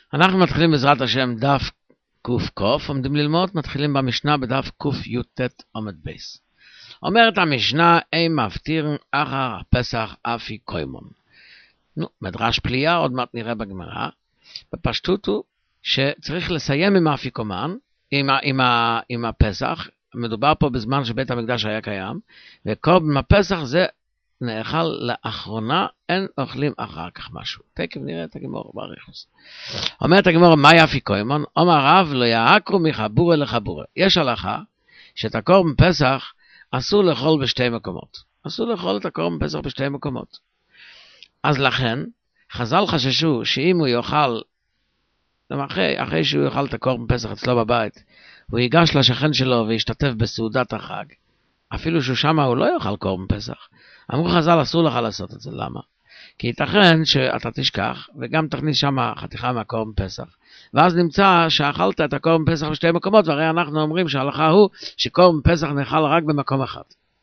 אנחנו מתחילים בעזרת השם דף ק"ק, עומדים ללמוד, מתחילים במשנה בדף קי"ט עמוד בייס. אומרת המשנה, אין מפטיר אחר הפסח אפיקומן. מדרש פליאה, עוד מעט נראה בגמרא. בפשטות הוא שצריך לסיים עם האפיקומן, עם הפסח. מדובר פה בזמן שבית המקדש היה קיים, וקורבן הפסח זה נאכל לאחרונה, אין אוכלים אחר כך משהו. תכף נראה את הגמרא באריכות. אומרת הגמרא, מהי אפיקומן? אומר רב, לא יעקרו מחבורה לחבורה. יש הלכה שאת הקורבן פסח אסור לאכול בשתי מקומות. אסור לאכול את הקורבן פסח בשתי מקומות. אז לכן, חז"ל חששו שאם הוא יאכל, אחרי שהוא יאכל את הקורבן פסח אצלו בבית, הוא ייגש לשכן שלו וישתתף בסעודת החג, אפילו שהוא שמה הוא לא יאכל קורבן פסח. אמרו חז"ל, אסור לך לעשות את זה. למה? כי ייתכן שאתה תשכח וגם תכניס שמה חתיכה מהקורבן פסח, ואז נמצא שאכלת את הקורבן פסח בשתי מקומות, והרי אנחנו אומרים שההלכה הוא שקורבן פסח נאכל רק במקום אחד.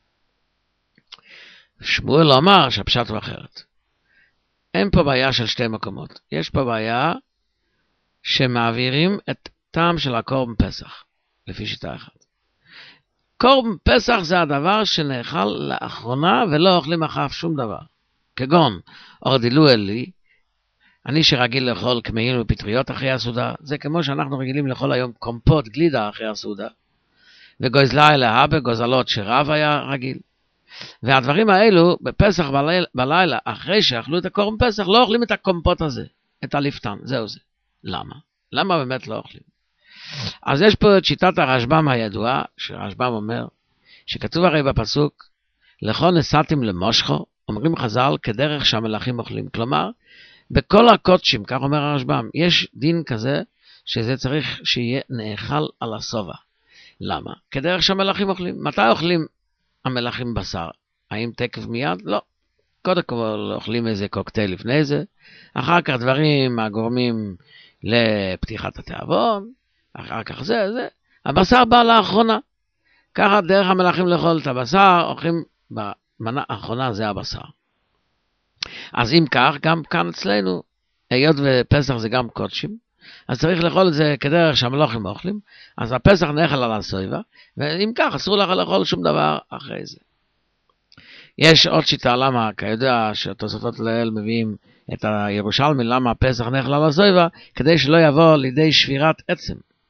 שמואל אמר שהפשט הוא אחרת. אין פה בעיה של שתי מקומות. יש פה בעיה שמעבירים את טעם של הקורבן פסח, לפי שיטה אחת. קורבן פסח זה הדבר שנאכל לאחרונה ולא אוכלים אחריו שום דבר. כגון, אורדילו אלי, אני שרגיל לאכול כמהין ופטריות אחרי הסעודה, זה כמו שאנחנו רגילים לאכול היום קומפוט גלידה אחרי הסעודה, וגוזלה אלה בגוזלות שרב היה רגיל. והדברים האלו בפסח בלילה, אחרי שאכלו את הקורבן פסח, לא אוכלים את הקומפוט הזה, את הליפתן, זהו זה. למה? למה באמת לא אוכלים? אז יש פה את שיטת הרשב"ם הידועה, שרשב"ם אומר, שכתוב הרי בפסוק, לכל נסעתם למושכו, אומרים חז"ל, כדרך שהמלאכים אוכלים. כלומר, בכל הקודשים, כך אומר הרשב"ם, יש דין כזה, שזה צריך שיהיה נאכל על הסובה. למה? כדרך שהמלאכים אוכלים. מתי אוכלים המלאכים בשר? האם תקף מיד? לא. קודם כל אוכלים איזה קוקטייל לפני זה, אחר כך דברים הגורמים לפתיחת התיאבון, אחר כך זה. הבשר בא לאחרונה. ככה דרך המלאכים לאכול את הבשר, אוכלים במנה האחרונה, זה הבשר. אז אם כך, גם כאן אצלנו, היות ופסח זה גם קודשים, אז צריך לאכול את זה כדרך שהמלאכים אוכלים, אז הפסח נאכל על הסויבה, ואם כך, אסור לך לאכול שום דבר אחרי זה. יש עוד שיטה, למה? כידוע שהתוספות לאל מביאים את הירושלמי, למה הפסח נאכל על הסויבה, כדי שלא יבוא לידי שבירת עצם.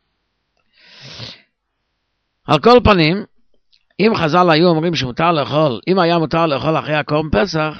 על כל פנים, אם חז"ל היו אומרים שמותר לאכול, אם היה מותר לאכול אחרי הקורבן פסח,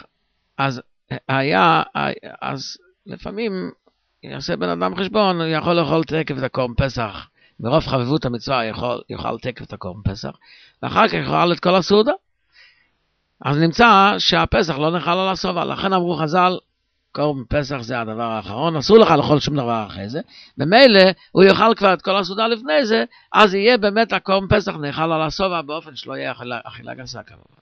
אז לפעמים יעשה בן אדם חשבון, הוא יכול לאכול תקף את הקורבן פסח, מרוב חביבות המצווה יאכל תקף את הקורבן פסח, ואחר כך יאכל את כל הסעודה. אז נמצא שהפסח לא נאכל על הסובה, לכן אמרו חז"ל, קורבן פסח זה הדבר האחרון, אסור לך לאכול שום דבר אחרי זה, במילא הוא יאכל כבר את כל הסעודה לפני זה, אז יהיה באמת הקורבן פסח נאכל על הסובה, באופן שלא יהיה אכילה גסה כמובן.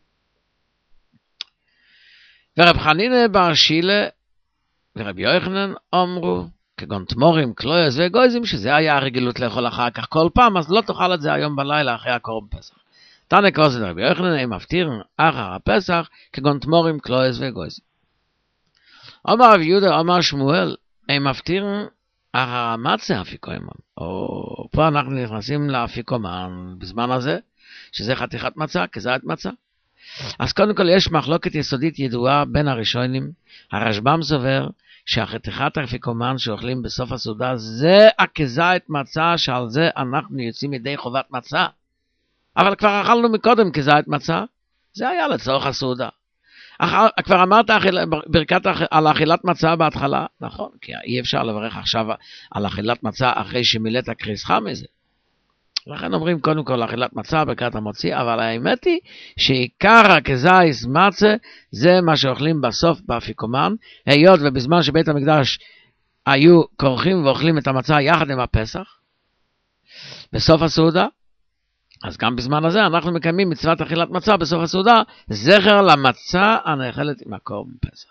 ורב חנינא בר שילה ורב יוחנן אמרו, כגון תמורים, קלויוס וגויזים, שזה היה הרגילות לאכול אחר כך כל פעם, אז לא תאכל את זה היום בלילה אחרי הקורבן פסח. תנא קוסד רב יוחנן, הם מפטירים אחר הפסח, כגון תמורים, קלויוס וגויזים. אמר רב יהודה, אמר שמואל, הם מפטירים אחר המצה אפיקומן. פה אנחנו נכנסים לאפיקומן בזמן הזה, שזה חתיכת מצה, כזית מצה. אז קודם כל יש מחלוקת יסודית ידועה בין הראשונים. הרשב"ם סובר שהחתיכת האפיקומן שאוכלים בסוף הסעודה זה הכזית מצה, שעל זה אנחנו יוצאים ידי חובת מצה. אבל כבר אכלנו מקודם כזית מצה, זה היה לצורך הסעודה. כבר אמרת ברכת על אכילת מצה בהתחלה, נכון, כי אי אפשר לברך עכשיו על אכילת מצה אחרי שמילאת קריסך מזה. לכן אומרים קודם כל אכילת מצה ברכת המוציא, אבל האמת היא שעיקר הכזית מצה זה מה שאוכלים בסוף באפיקומן, היות ובזמן שבית המקדש היו כורכים ואוכלים את המצה יחד עם הפסח, בסוף הסעודה, אז גם בזמן הזה אנחנו מקיימים מצוות אכילת מצה בסוף הסעודה, זכר למצה הנאכלת עם הקורבן פסח.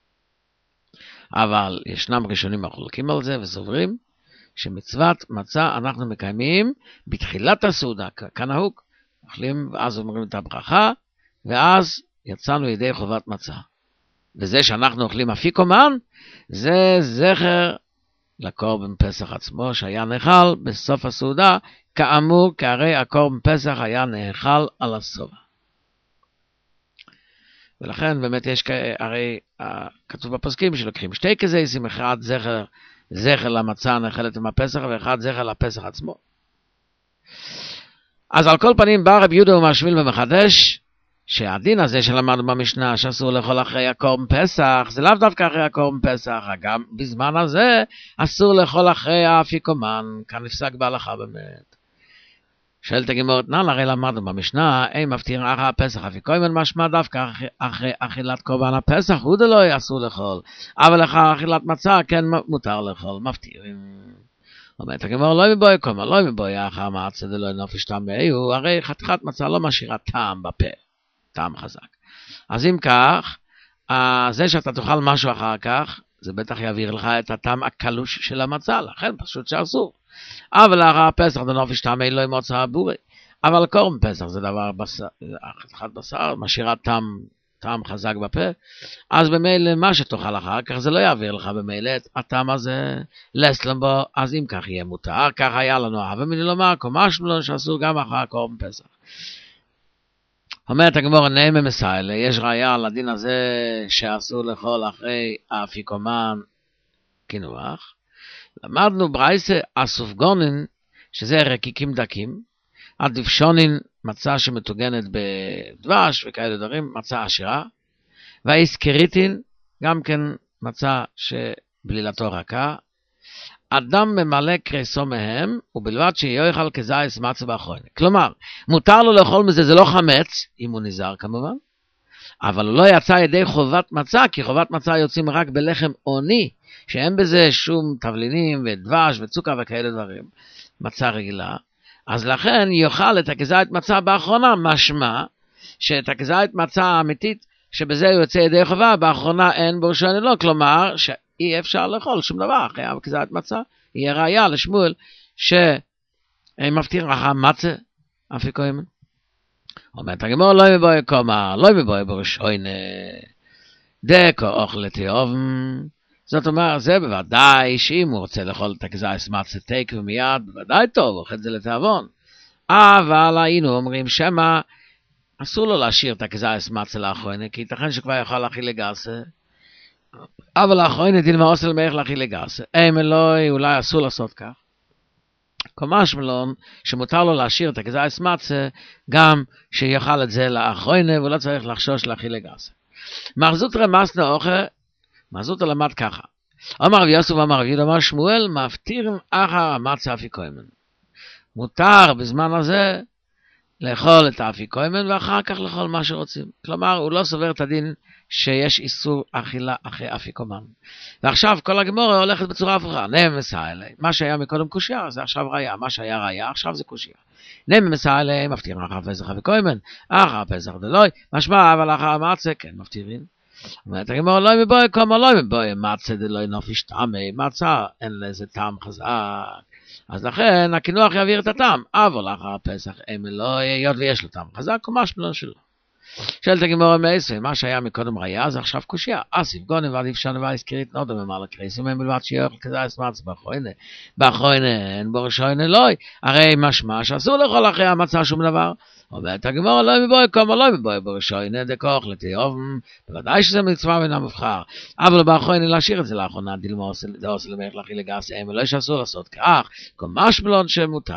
אבל ישנם ראשונים החולקים על זה וסוברים שמצוות מצה אנחנו מקיימים בתחילת הסעודה, כנהוג, אוכלים ואז אומרים את הברכה, ואז יצאנו ידי חובת מצה. וזה שאנחנו אוכלים אפיקומן, זה זכר לקורבן פסח עצמו, שהיה נאכל בסוף הסעודה, כאמור, כהרי הקורבן פסח היה נאכל על הסובה. ולכן באמת יש, הרי כתוב בפוסקים שלוקחים שתי כזיסים, אחד זכר למצה הנאכלת עם הפסח, ואחד זכר לפסח עצמו. אז על כל פנים בא רבי יהודה ומשמיל ומחדש, שהדין הזה שלמדנו במשנה, שאסור לאכול אחרי הקורבן פסח, זה לאו דווקא אחרי הקורבן פסח, גם בזמן הזה אסור לאכול אחרי האפיקומן, כאן נפסק בהלכה באמת. שואלת הגמרא, הרי למדנו במשנה, אין מפטיר אחרי הפסח אפיקומן, משמע דווקא אחרי אכילת קורבן הפסח, הוא דלוי אסור לאכול, אבל אחרי אכילת מצה כן מותר לאכול, מפטירים. אומרת הגמרא, לא מבואי קומר, לא מבואי אחר מצה דלוי נופש טעם באיהו, הרי חתיכת מצה לא משאירה טעם בפה, טעם חזק. אז אם כך, זה שאתה תאכל משהו אחר כך, זה בטח יעביר לך את הטעם הקלוש של המצה, לכן פשוט שאסור. אבל אחר הפסח זה נופש טעם אלוהי מוצא בורי. אבל קורבן פסח זה דבר חתיכת בשר, משאירה טעם חזק בפה, אז במילא מה שתאכל אחר כך זה לא יעביר לך במילא את הטעם הזה לסלם בו, אז אם כך יהיה מותר, כך היה לנו אהבה מני לומר, קומש מלון שאסור גם אחר קורבן פסח. אומרת הגמרא נאמה מסיילה, יש ראיה על הדין הזה שאסור לאכול אחרי האפיקומן קינוח. למדנו ברייסה אסופגונין, שזה רקיקים דקים, הדבשונין, מצה שמתוגנת בדבש וכאלה דברים, מצה עשירה, והאיסקריטין, גם כן מצה שבלילתו רכה, אדם ממלא קריסו מהם, ובלבד שיאכל כזייס מצה באחרונה. כלומר, מותר לו לאכול מזה, זה לא חמץ, אם הוא נזהר כמובן, אבל הוא לא יצא ידי חובת מצה, כי חובת מצה יוצאים רק בלחם עוני, שאין בזה שום תבלינים ודבש וצוקה וכאלה דברים, מצה רגילה, אז לכן יאכל את הכזית מצה באחרונה, משמע שאת הכזית מצה האמיתית, שבזה הוא יוצא ידי חובה, באחרונה אין בו שאני לא, כלומר שאי אפשר לאכול שום דבר אחרי הכזית מצה, יהיה ראיה לשמואל שמפטיר אחר מצה אפיקומן. אומרת הגמרא, לא מבואי קומר, לא מבואי בראשון, דקו אוכל תיאובן, זאת אומרת, זה בוודאי שאם הוא רוצה לאכול את הכזית מצה תיק ומיד, בוודאי טוב, הוא אוכל את זה לתיאבון. אבל היינו אומרים שמה, אסור לו להשאיר את הכזית מצה לאחרונה, כי ייתכן שכבר יכול להכיל לגסה, אבל לאחרונה דילמה עושה למערך להכיל לגסה. אלוהי, אולי אסור לעשות כך. קומש מלון, שמותר לו להשאיר את הכזית מצה, גם שיאכל את זה לאחרונה, והוא לא צריך לחשוש להכיל לגסה. מרזות רמסנה אוכל, מרזות למד ככה. אמר רבי יוסף ואמר רבי יהודה אמר שמואל, מפטירים אחר המצה אפיקומן. מותר בזמן הזה לאכול את האפיקומן ואחר כך לאכול מה שרוצים. כלומר, הוא לא סובר את הדין שיש איסור אכילה אחרי אפיקומן. ועכשיו כל הגמורה הולכת בצורה הפוכה. נאמה מסיילה, מה שהיה מקודם קושיה, זה עכשיו ראיה. מה שהיה ראיה, עכשיו זה קושיה. נאמה מסיילה, מפטירים אחר פסח אפיקומן, אחר פסח דלוי, משמע, אבל אחר המצה, כן, מפטירים. אומרת הגמרא, לא מבואי קומר, לא מבואי מצה דלוי נופש טעמי, מצה אין לזה טעם חזק. אז לכן הקינוח יעביר את הטעם, אבל אחר הפסח אין לו, היות ויש לו טעם חזק, קומש מלון שלו. שואלת הגמרא מעשר, מה שהיה מקודם ראיה, זה עכשיו קושיה. אסיף גונן והדבשן והאיסקרית נודו ממעל הקריסים, הם בלבד שיאכל כזית מצה באחרונה. באחרונה אין בו ראשון אלוהי, הרי משמע שאסור לאכול אחרי המצה שום דבר. אומרת הגמרא, לא מבואי קומר, לא מבואי בראשון, דקה אוכל תיאובן, בוודאי שזה מצווה מן המובחר, אבל באחרונה להשאיר את זה לאחרונה, דילמה עושה למערך להכיל לגסה, הם אלוהי שאסור לעשות כך, קומש מלון שמותר.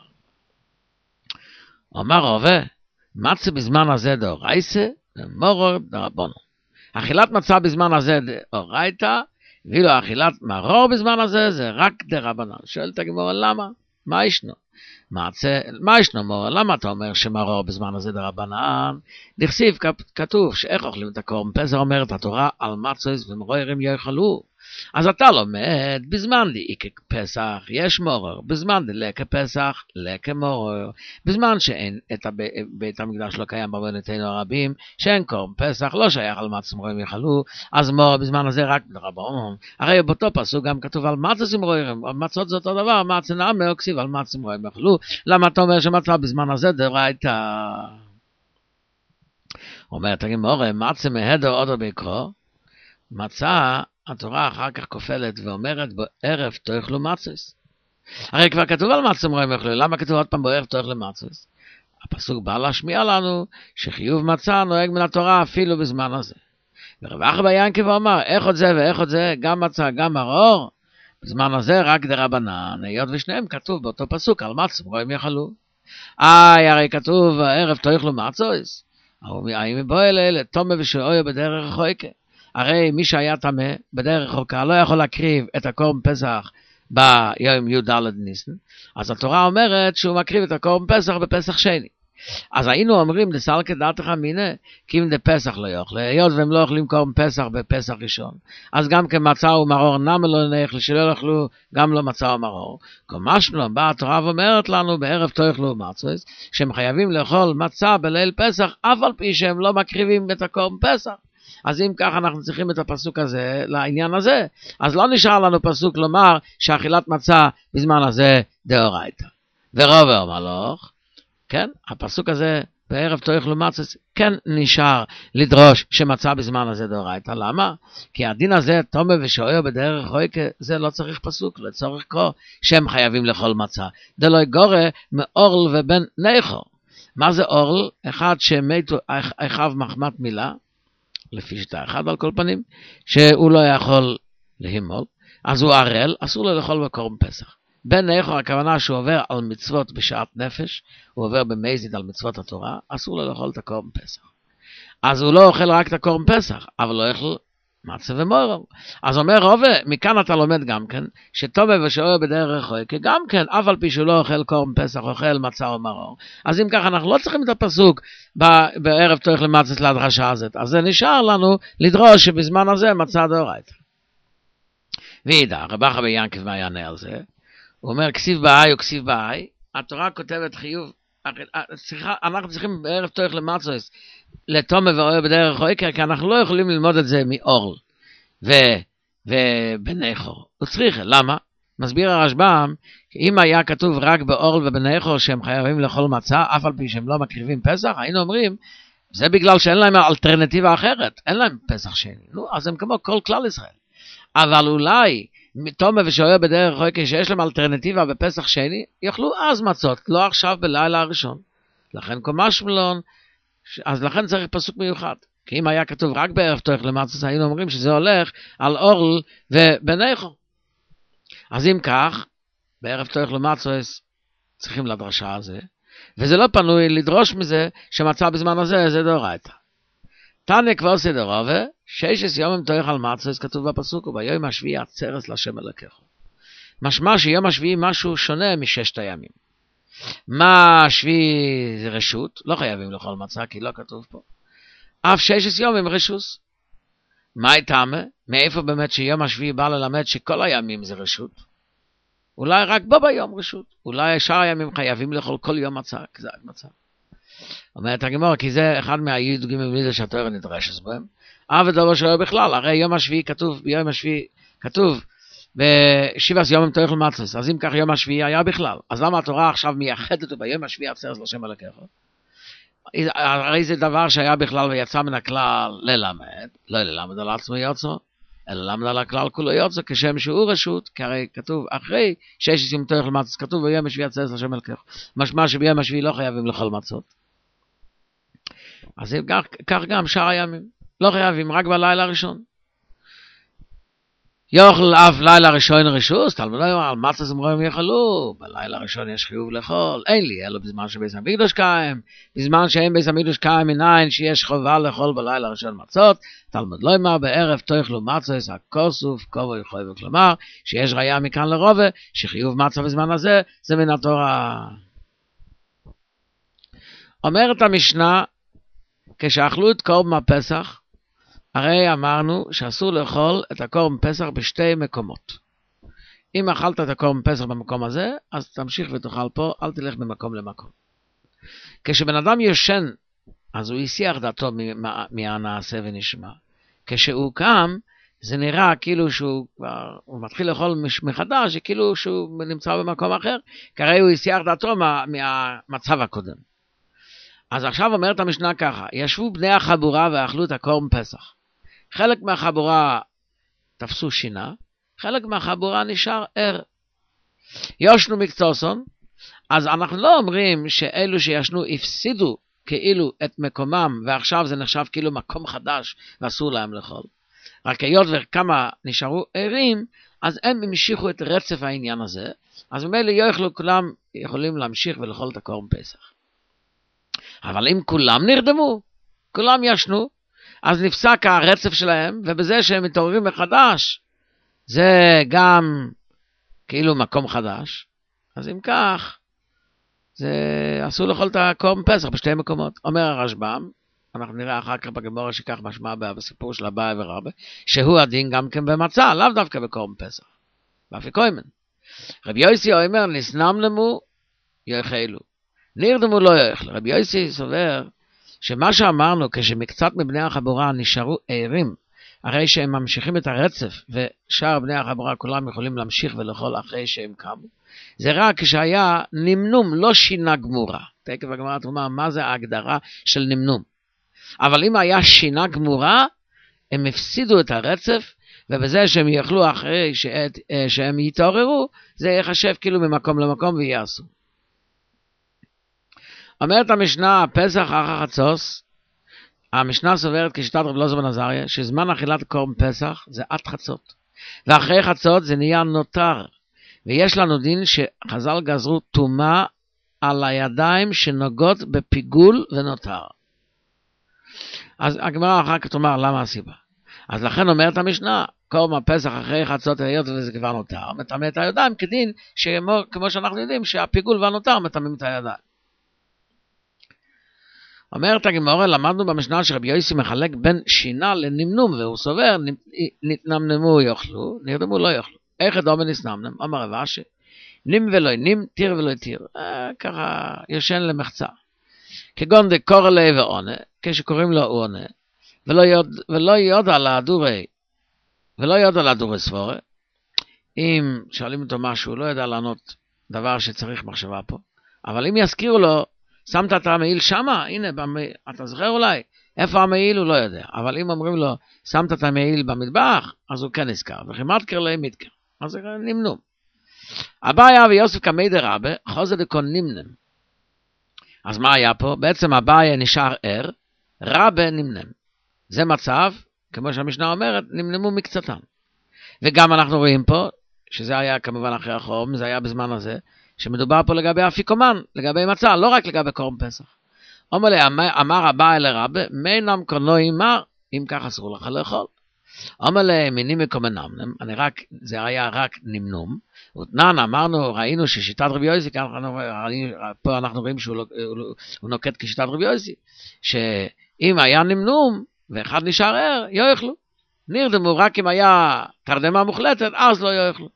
אומר רבה, מצה בזמן הזה דאורייתא, ומורור דרבנן. אכילת מצה בזמן הזה דאורייתא, ואילו אכילת מרור בזמן הזה זה רק דרבנן. שואלת הגמרא, למה? מה ישנו? מה ישנו מורור? למה אתה אומר שמרור בזמן הזה דרבנן? דכתיב כתוב שאיך אוכלים את הקורבן פסח, אומרת התורה על מצות ומרורים יאכלו. אז אתה לומד, בזמן דאיקה פסח יש מורר, בזמן דלקה פסח, לקה מורר, בזמן שאין את בית המקדש לא קיים בעוונותינו הרבים, שאין קורבן פסח, לא שייך על מצות ומרורים יאכלו, אז מורר בזמן הזה רק דרבנן. הרי באותו פסוק גם כתוב על מצות ומרורים, מצות זה אותו דבר, מצה נאמר כתיב על מצות ומרורים יאכלו, למה אתה אומר שמצה בזמן הזה דאורייתא? אומרת הגמרא, מצה מהדר עודו בעיקרו, מצה התורה אחר כך כופלת ואומרת בערב תאכלו מצות. הרי כבר כתוב על מצות רואים יאכלו, למה כתוב עוד פעם בערב תאכלו מצות? הפסוק בא להשמיע לנו שחיוב מצה נוהג מן התורה אפילו בזמן הזה. ורב אחא בר ינקב אומר, איך עוד זה ואיך עוד זה, גם מצה גם מרור, בזמן הזה רק דרבנן, היות ושניהם כתוב באותו פסוק על מצות רואים יאכלו. הרי כתוב ערב תאכלו מצות, האם בוא אלה תומה ושאויה בדרך רחוקה. הרי מי שהיה טמא בדרך רחוקה לא יכול להקריב את הקורבן פסח ביום י"ד ניסן, אז התורה אומרת שהוא מקריב את הקורבן פסח בפסח שני. אז היינו אומרים דסלקא דעתך מיניה, כי אם דפסח לא יאכלו, היות והם לא אוכלים קורבן פסח בפסח ראשון, אז גם כמצה ומרור נמה לא נאכלו, שלא יאכלו גם לא מצה ומרור. כמשמע באה התורה ואומרת לנו בערב תאכלו מצות, שהם חייבים לאכול מצה בליל פסח, אף על פי שהם לא מקריבים את הקורבן פסח. אז אם כך אנחנו צריכים את הפסוק הזה לעניין הזה, אז לא נשאר לנו פסוק לומר שאכילת מצה בזמן הזה דאורייתא. ורוב המלוך, כן, הפסוק הזה בערב תאכלו מצות כן נשאר לדרוש שמצה בזמן הזה דאורייתא. למה? כי הדין הזה תומה ושאויה בדרך רחוקה, זה לא צריך פסוק, לצורך כה שהם חייבים לאכול מצה. דלא גורא מאורל ובן ניחו. מה זה אורל? אחד שמתו אחיו מחמת מילה, לפי שיטה אחד על כל פנים, שהוא לא יכול להימול, אז הוא ערל, אסור לו לאכול בקורבן פסח. בן ניחו, הכוונה שהוא עובר על מצוות בשעת נפש, הוא עובר במזיד על מצוות התורה, אסור לו לאכול את הקורבן פסח. אז הוא לא אוכל רק את הקורבן פסח, אבל לא אוכל מצה ומרור. אז אומר רובה, מכאן אתה לומד גם כן, שתומה ושאויה בדרך רחוקה, גם כן, אף על פי שהוא לא אוכל קורבן פסח, אוכל מצה ומרור. אז אם כך אנחנו לא צריכים את הפסוק בערב תאכלו מצות להדרשה הזאת. אז זה נשאר לנו לדרוש שבזמן הזה מצה דאורייתא. וידע, רב אחא בר ינקב מה יענה על זה? הוא אומר, כסיב בהאי או כסיב בהאי, התורה כותבת חיוב, אנחנו צריכים בערב תאכלו מצות לתומה ואויה בדרך רחוקה, כי אנחנו לא יכולים ללמוד את זה מאורל ובן ניחו. הוא צריך, למה? מסביר הרשב"ם, אם היה כתוב רק באורל ובן ניחו שהם חייבים לאכול מצה, אף על פי שהם לא מקריבים פסח, היינו אומרים, זה בגלל שאין להם אלטרנטיבה אחרת, אין להם פסח שני, אז הם כמו כל כלל ישראל. אבל אולי תומה ושאויה בדרך רחוקה שיש להם אלטרנטיבה בפסח שני, יאכלו אז מצות, לא עכשיו בלילה הראשון. לכן כמשמע, אז לכן צריך פסוק מיוחד. כי אם היה כתוב רק בערב תאכלו מצות, היינו אומרים שזה הולך על אורל ובן ניחו. אז אם כך, בערב תאכלו מצות צריכים לדרשה על זה, וזה לא פנוי לדרוש מזה שמצה בזמן הזה זה דאורייתא. תניא כבוסי דרבה, 6 ימים תאכל מצות, כתוב בפסוק, וביום השביעי עצרת להשם אלוקיך. משמע שיום השביעי משהו שונה מששת הימים. מה השביעי זה רשות, לא חייבים לאכול מצה, כי לא כתוב פה. אף 6 ימים רשוס. מה טעמה? מאיפה באמת שיום השביעי בא ללמד שכל הימים זה רשות? אולי רק בו ביום רשות. אולי שאר הימים חייבים לאכול כל יום מצה, כזאת מצה. אומרת הגמרא, כי זה אחד מהי"ג מידות שהתורה נדרשת בהם. אבל דבר שלא בכלל, הרי יום השביעי כתוב, ביום השביעי כתוב, ב7 ימים תאכל מצות, אז אם כך יום השביעי היה בכלל, אז למה התורה עכשיו מייחדת אותו ביום השביעי עצרת להשם אלוקיך? הרי זה דבר שהיה בכלל ויצא מן הכלל ללמד, לא ללמד על עצמו יוצא, אלא ללמד על הכלל כולו יוצא, כשם שהוא רשות, כי הרי כתוב אחרי 6 ימים תאכל מצות, כתוב ביום השביעי עצרת להשם אלוקיך, משמע שביום השביעי לא חייבים לאכול מצות. אז כך גם שאר הימים, לא חייבים, רק בלילה הראשון. יאכל אף לילה ראשון רשוס, תלמוד לא על מצות ומרור יאכלו, בלילה הראשון יש חיוב לאכול, אין לי, אלא בזמן שבית המקדש קיים, בזמן שאין בית המקדש קיים מניין שיש חובה לאכול בלילה הראשון מצות, תלמוד לא אמר בערב תאכלו מצות, הכוסוף, כובו יכול וכלומר, שיש ראיה מכאן לרובה, שחיוב מצה בזמן הזה, זה מן התורה. אומרת המשנה, כשאכלו את קורבן הפסח, הרי אמרנו שאסור לאכול את הקורבן פסח בשתי מקומות. אם אכלת את הקורבן פסח במקום הזה, אז תמשיך ותאכל פה, אל תלך ממקום למקום. כשבן אדם ישן, אז הוא יסיח דעתו מהנעשה ונשמע. כשהוא קם, זה נראה כאילו שהוא מתחיל לאכול מחדש, כאילו שהוא נמצא במקום אחר, כי הרי הוא יסיח דעתו מהמצב הקודם. אז עכשיו אומרת המשנה ככה, ישבו בני החבורה ואכלו את הקורבן פסח. חלק מהחבורה תפסו שינה, חלק מהחבורה נשאר ער. יושנו מקצוסון, אז אנחנו לא אומרים שאלו שישנו הפסידו כאילו את מקומם, ועכשיו זה נחשב כאילו מקום חדש, ואסור להם לאכול. רק היות וכמה נשארו ערים, אז הם המשיכו את רצף העניין הזה, אז ממילא יאכלו כולם יכולים להמשיך ולאכול את הקורבן פסח. אבל אם כולם נרדמו, כולם ישנו, אז נפסק הרצף שלהם, ובזה שהם מתעוררים מחדש, זה גם כאילו מקום חדש. אז אם כך, זה אסור לאכול את הקורבן פסח בשתי מקומות. אומר הרשב"ם, אנחנו נראה אחר כך בגמרא שכך משמע בסיפור של אביי ורבא, שהוא הדין גם כן במצה, לאו דווקא בקורבן פסח. באפיקוימן. רבי יוסי אומר, נסנמנמו יאכלו. נרדמו לא יאכלו. רבי יוסי סובר שמה שאמרנו, כשמקצת מבני החבורה נשארו ערים, הרי שהם ממשיכים את הרצף, ושאר בני החבורה כולם יכולים להמשיך ולאכול אחרי שהם קמו, זה רק כשהיה נמנום, לא שינה גמורה. תכף הגמרא תאמר, מה זה ההגדרה של נמנום? אבל אם היה שינה גמורה, הם הפסידו את הרצף, ובזה שהם יאכלו אחרי שהם יתעוררו, זה יחשב כאילו ממקום למקום ויעשו. אומרת המשנה, פסח אחר חצות, המשנה סוברת כשיטת רב אלעזר בן עזריה, שזמן אכילת קורבן פסח זה עד חצות. ואחרי חצות זה נהיה נותר. ויש לנו דין שחז"ל גזרו טומאה על הידיים שנוגעות בפיגול ונותר. אז הגמרא אחר כך תאמר למה הסיבה. אז לכן אומרת המשנה, קורבן פסח אחרי חצות היות וזה כבר נותר, מטמא את הידיים כדין, כמו שאנחנו יודעים שהפיגול והנותר מטמאים את הידיים. אומרת הגמרא, למדנו במשנה שרבי יוסי מחלק בין שינה לנמנום, והוא סובר, נתנמנמו יאכלו, נרדמו לא יאכלו. איך דומה נסנמנם? אמר רב אשי, נים ולא נים, תיר ולא תיר. ככה ישן למחצה. כגון דקורא ליה ועונה, כשקוראים לו עונה, ולא יודע להדורי סבורה, אם שואלים אותו משהו, לא יודע לענות דבר שצריך מחשבה פה, אבל אם יזכירו לו, שמת את המעיל שמה, הנה, אתה זוכר אולי, איפה המעיל הוא לא יודע, אבל אם אומרים לו, שמת את המעיל במטבח, אז הוא כן נזכר, וכי מתקר להם מתקר, אז זה נמנום. אביי ויוסף קמי דרבא, חוזר דקון נמנם. אז מה היה פה? בעצם אביי נשאר ער, רבא נמנם. זה מצב, כמו שהמשנה אומרת, נמנמו מקצתם. וגם אנחנו רואים פה, שזה היה כמובן אחרי החורבן, זה היה בזמן הזה, שמדובר פה לגבי אפיקומן, לגבי מצה, לא רק לגבי קורבן פסח. אמר אביי לרבא, מינם קונו אמר, אם כך אסור לך לאכול. אומר להם, מינים מקומנם, זה היה רק נמנום, ותנן אמרנו, ראינו ששיטת רבי יוסי, פה אנחנו רואים שהוא נוקט כשיטת רבי יוסי, שאם היה נמנום, ואחד נשאר ער, יאכלו. נרדמו רק אם היה תרדמה מוחלטת, אז לא יאכלו.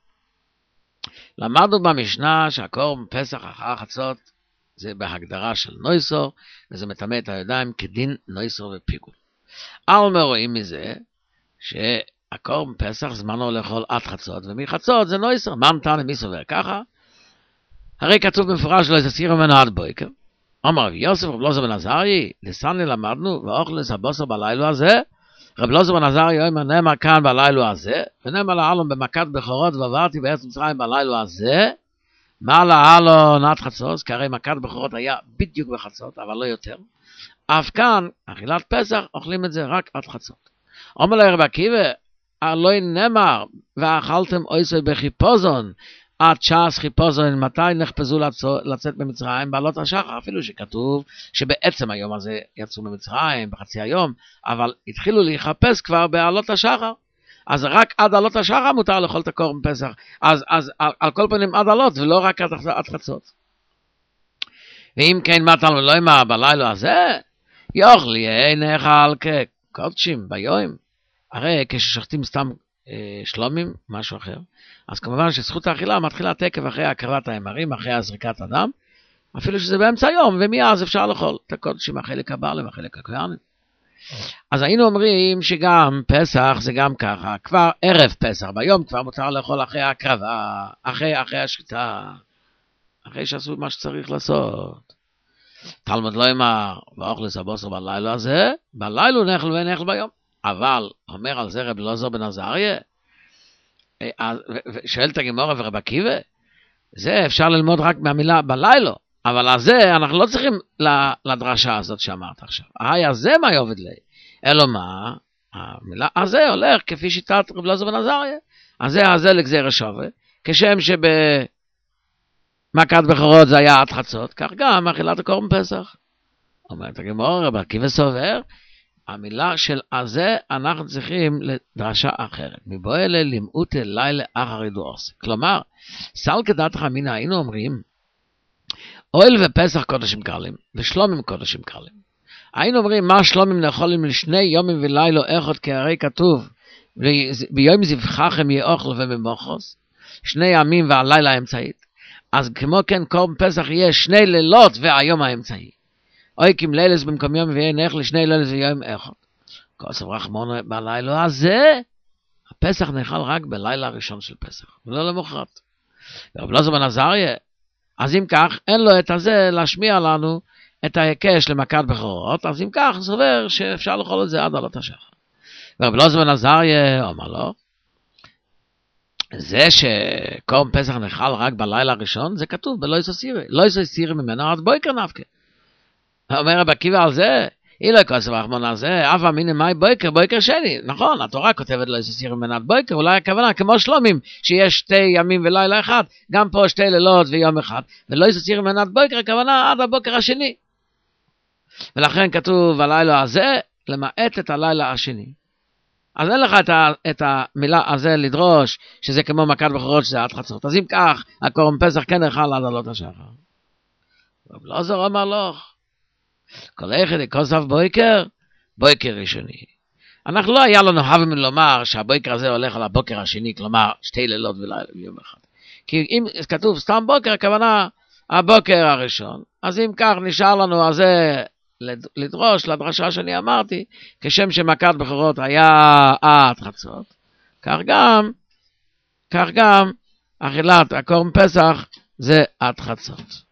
למדנו במשנה שהקורבן פסח אחר חצות, זה בהגדרה של נויסור, וזה מטמא את הידיים כדין נויסור ופיגול. אלמה רואים מזה, שהקורבן פסח זמנו לאכול עד חצות, ומחצות זה נויסור. מה נתן מי סובר ככה? הרי כתוב במפורש לא תסיר ממנו עד בויקר. אמר רבי יוסף רב אלעזר בן עזריה, לסני למדנו, ואוכלס הבוסר בלילה הזה, רב אלעזר בן עזריה אומר, נאמר כאן בלילה הזה, ונאמר לעלון במכת בכורות, ועברתי בארץ מצרים בלילה הזה, מה לעלון עד חצות, כי הרי מכת בכורות היה בדיוק בחצות, אבל לא יותר. אף כאן, אכילת פסח, אוכלים את זה רק עד חצות. אומר לה רבי עקיבא, לא נאמר, ואכלתם אויסוי בחיפוזון, עד שעה חיפוזון, מתי נחפזו לצאת במצרים, בעלות השחר, אפילו שכתוב שבעצם היום הזה יצאו במצרים, בחצי היום, אבל התחילו להיחפש כבר בעלות השחר, אז רק עד עלות השחר מותר לאכול את הקורבן פסח, אז על כל פנים עד עלות, ולא רק עד חצות. ואם כן, מה תלמוד לא אמר בלילה הזה, יאכל יהיה נאכל כקודשים ביום, הרי כששוחטים סתם שלומים, משהו אחר, אז כמובן שזכות האכילה מתחילה תקף אחרי הקרבת האימרים, אחרי הזריקת הדם, אפילו שזה באמצע היום, ומאז אפשר לאכול את הקודשים, החלק הבעלים, החלק הכהנים. אז היינו אומרים שגם פסח זה גם ככה, כבר ערב פסח, ביום כבר מותר לאכול אחרי הקרבה, אחרי השחיטה, אחרי שעשו מה שצריך לעשות. תלמוד לא אמר, ואוכלס הבוסר בלילה הזה, בלילה נאכל ונאכל ביום. אבל אומר על זה רב אלעזר בן עזריה, שואלת הגמרא ורב עקיבא, זה אפשר ללמוד רק מהמילה בלילה, אבל הזה אנחנו לא צריכים לדרשה הזאת שאמרת עכשיו. הזה מה יעובד לי? אלא מה? המילה הזה הולך כפי שיטת רב אלעזר בן עזריה. הזה לגזירה שווה, כשם שבמכת בכורות זה היה עד חצות, כך גם אכילת הקורבן פסח. אומרת הגמרא, רב עקיבא סובר, המילה של הזה אנחנו צריכים לדרשה אחרת. מבועלה למעוטה לילה אחרי דורסה. כלומר, סל כדעתך אמינא היינו אומרים, אוהל ופסח קודשים קרלים, ושלומים קודשים קרלים. היינו אומרים, מה שלומים לאכולים לשני יומים ולילה אחד, כי הרי כתוב, ביום זבחכם יאכל וממוחוס, שני ימים והלילה האמצעית. אז כמו כן קורבן פסח יהיה שני לילות והיום האמצעי. אוי כי לילס במקום יום ויהיה נאכל לשני לילס ויום אחד. כוסף רחמון בלילה הזה, הפסח נאכל רק בלילה הראשון של פסח, ולא למחרת. ורב אלעזר בן עזריה, אז אם כך, אין לו את הזה להשמיע לנו את ההיקש למכת בכורות, אז אם כך, סובר שאפשר לאכול את זה עד עלות השחר. ורב אלעזר בן עזריה אומר לו, זה שקורבן פסח נאכל רק בלילה הראשון, זה כתוב בלא יסוסירי. לא יסוסירי ממנו עד בויקר נפקה. אומר רב עקיבא על זה, אילוי כוסף רחמון על זה, אף אמינא מאי בויקר שני. נכון, התורה כותבת לא יסוסירי ממנו עד בויקר, אולי הכוונה כמו שלומים, שיש 2 ימים ולילה אחד, גם פה 2 לילות ויום אחד, ולא יסוסירי ממנו עד בויקר, הכוונה עד הבוקר השני. ולכן כתוב הלילה הזה, למעט את הלילה השני. אז אין לך את המילה הזה לדרוש, שזה כמו מכת בכורות שזה עד חצות. אז אם כך, הקורבן פסח כן נאכל עד עלות השחר. רב אלעזר אמר לו, כל אחד כוסף בויקר ראשוני. אנחנו לא היה לנו הבאים לומר שהבויקר הזה הולך על הבוקר השני, כלומר 2 לילות ולילה ויום אחד. כי אם כתוב סתם בוקר, הכוונה הבוקר הראשון. אז אם כך נשאר לנו הזה לדרוש לדרשה שאני אמרתי, כשם שמכת בכורות היה עד חצות, כך גם אכילת הקורבן פסח זה עד חצות.